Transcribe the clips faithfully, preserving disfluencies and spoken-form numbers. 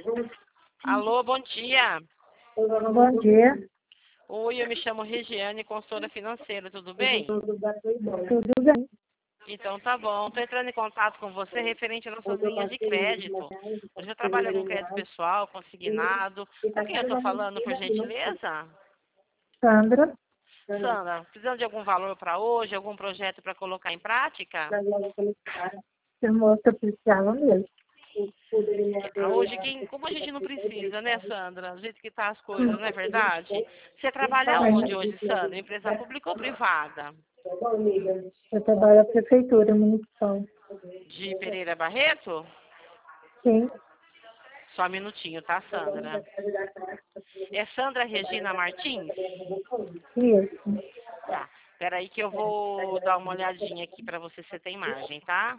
Alô, bom dia. Bom dia. Oi, eu me chamo Regiane, consultora financeira, tudo bem? Tudo bem? Então tá bom. Estou entrando em contato com você referente às nossas linhas de crédito. Você já trabalha com crédito pessoal, consignado. Com quem eu estou falando, por gentileza? Sandra, Sandra, precisando de algum valor para hoje, algum projeto para colocar em prática? você moça precisava mesmo. Para hoje, quem, como a gente não precisa, né, Sandra? Do jeito que tá as coisas, não é verdade? Você trabalha onde hoje, Sandra? Empresa pública ou privada? Eu trabalho na prefeitura municipal. De Pereira Barreto? Sim, Só um minutinho, tá, Sandra? É Sandra Regina Martins? isso. Tá. Peraí que eu vou dar uma olhadinha aqui para você se tem margem, tá?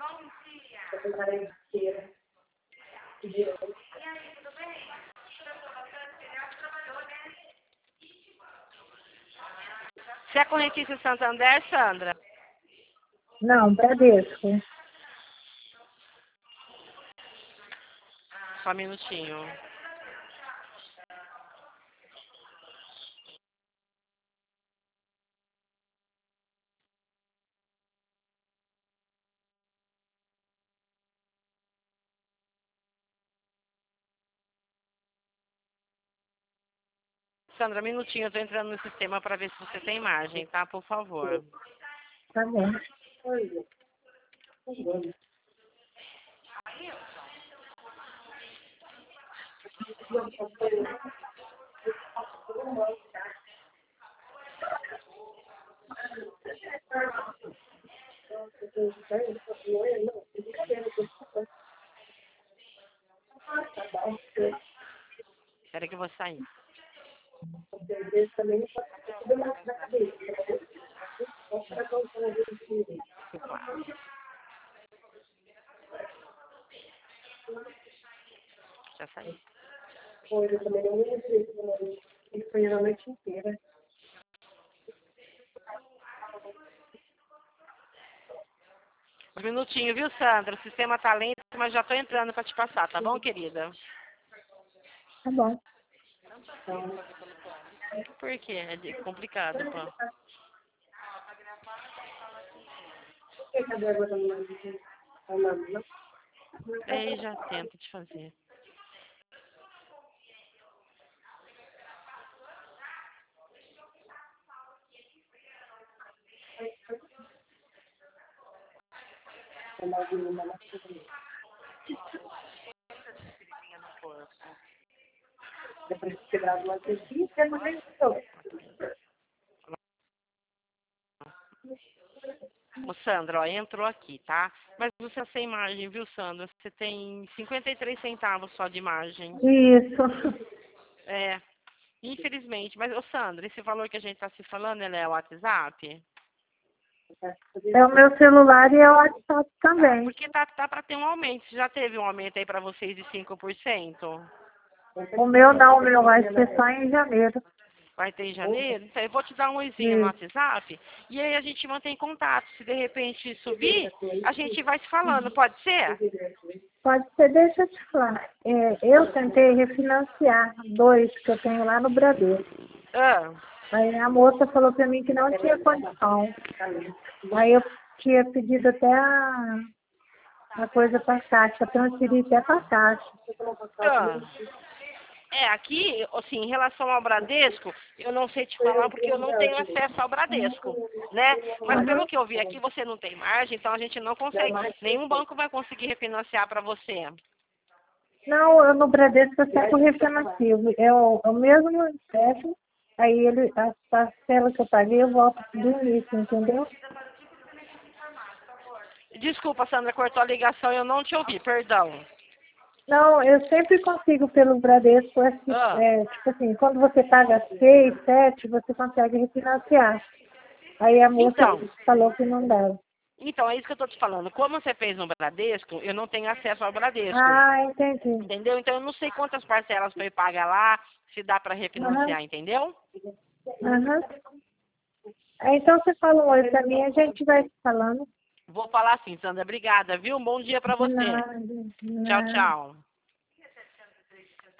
Você é correntista Santander, Sandra? Não, Bradesco. Só um minutinho. Sandra, um minutinho, eu tô entrando no sistema para ver se você tem margem, tá? Por favor. Tá bom. Espera que eu vou sair. Já saí. Foi, eu também não me lembro. Ele foi a noite inteira. Um minutinho, viu, Sandra? O sistema tá lento, mas já tô entrando para te passar, tá bom, querida? Tá bom. Por quê? É de- complicado, pô. Cadê a água da minha? Aí já tento te fazer. Depois de chegar do lado aqui, você não tem som. Ô, Sandra, ó, entrou aqui, tá? Mas você é sem margem, viu, Sandra? Você tem cinquenta e três centavos só de margem. Isso. É, infelizmente. Mas, ô, Sandra, esse valor que a gente tá se falando, ele é o WhatsApp? É o meu celular e é o WhatsApp também. Porque tá, tá para ter um aumento. Já teve um aumento aí para vocês de cinco por cento? O meu não, o meu vai ser só em janeiro. Vai ter em janeiro? Então, eu vou te dar um oizinho no Isso. WhatsApp e aí a gente mantém contato. Se de repente subir, a gente vai se falando, pode ser? Pode ser, deixa eu te falar. É, eu tentei refinanciar dois que eu tenho lá no Bradesco. Ah, Aí a moça falou para mim que não tinha condição. Aí eu tinha pedido até a, a coisa para a Caixa, transferir até para a Caixa. ah. É, aqui, assim, em relação ao Bradesco, eu não sei te falar porque eu não tenho acesso ao Bradesco, né? Mas pelo que eu vi aqui, você não tem margem, então a gente não consegue, nenhum banco vai conseguir refinanciar para você. Não, eu no Bradesco eu sempre refinancio. É o, é o mesmo chefe, aí ele, a parcela que eu paguei eu volto do início, entendeu? Desculpa, Sandra, cortou a ligação, eu não te ouvi, perdão. Não, eu sempre consigo pelo Bradesco, assim, Ah, é, tipo assim, quando você paga seis, sete, você consegue refinanciar. Aí a moça então, falou que não dava. então, é isso que eu tô te falando. Como você fez no Bradesco, eu não tenho acesso ao Bradesco, Ah, entendi. entendeu? Então eu não sei quantas parcelas foi paga lá, se dá para Aham, refinanciar, entendeu? aham. Aí, então você fala um oi pra mim, a gente vai se falando. Vou falar assim, Sandra, obrigada, viu? Um bom dia para De você. nada, de Tchau, nada. tchau.